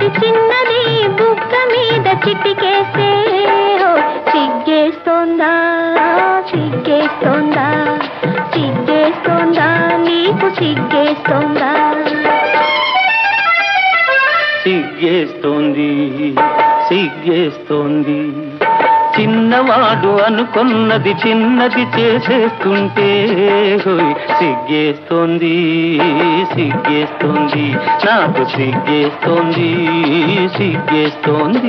మొగ్గలాంటి చిన్నది బుగ్గ మీద చిటికేస్తే సిగ్గేస్తోందా సిగ్గేస్తోందా సిగ్గేస్తోందా నీకు సిగ్గేస్తోందా సిగ్గేస్తోంది సిగ్గేస్తోంది చిన్నవాడు అనుకున్నది చిన్నది చేసేస్తుంటే సిగ్గేస్తోంది సిగ్గేస్తోంది నాకు సిగ్గేస్తోంది సిగ్గేస్తోంది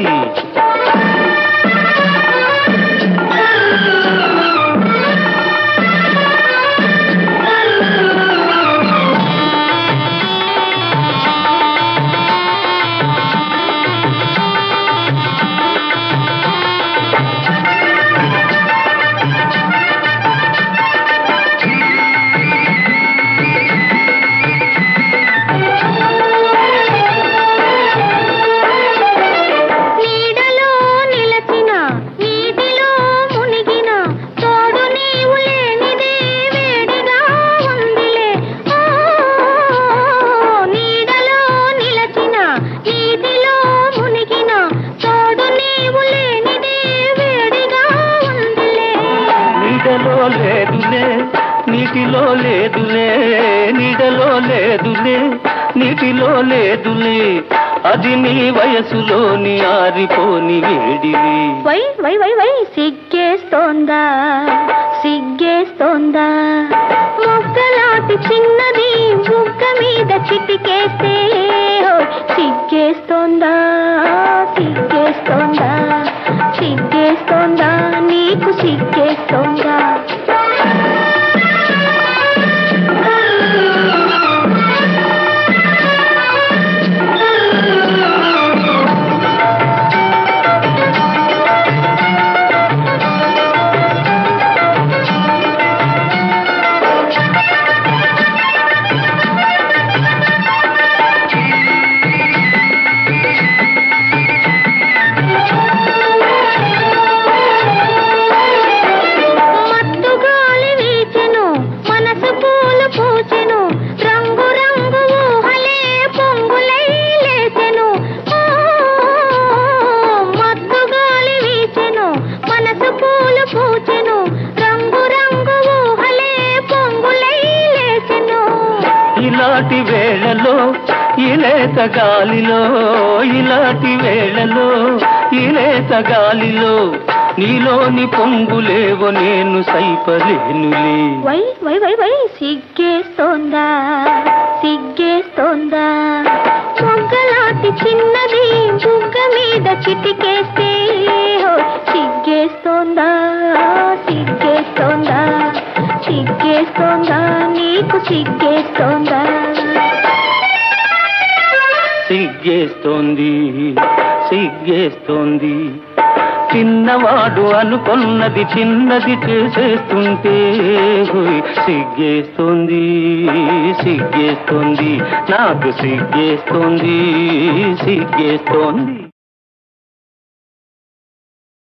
లేదులే నీటిలో లేదులే నీడలో లేదులే నీటిలో లేదులే అది నీ వయసులోని ఆరిపోని వేడిని వై వై వై వై సిగ్గేస్తోందా సిగ్గేస్తోందా మొగ్గలాంటి చిన్నది బుగ్గ మీద చిటికేస్తే సిగ్గేస్తోందా సిగ్గేస్తోందా సిగ్గేస్తోందా నీకు సిగ్గేస్తోందా ఇలాంటి వేళలో ఇలేత గాలిలో ఇలాంటి వేళలో ఇలేత గాలిలో నీలోని పొంగులేవో నేను సైపలేనులే వై వై వై వై సిగ్గేస్తోందా సిగ్గేస్తోందా మొగ్గలాంటి చిన్నది బుగ్గ మీద చిటికేస్తే సిగ్గేస్తోందా సిగ్గేస్తోందా సిగ్గేస్తోందా నీకు సిగ్గేస్తోందా సిగ్గేస్తోంది సిగ్గేస్తోంది చిన్నవాడు అనుకున్నది చిన్నది చేసేస్తుంటే సిగ్గేస్తోంది సిగ్గేస్తోంది నాకు సిగ్గేస్తోంది సిగ్గేస్తోంది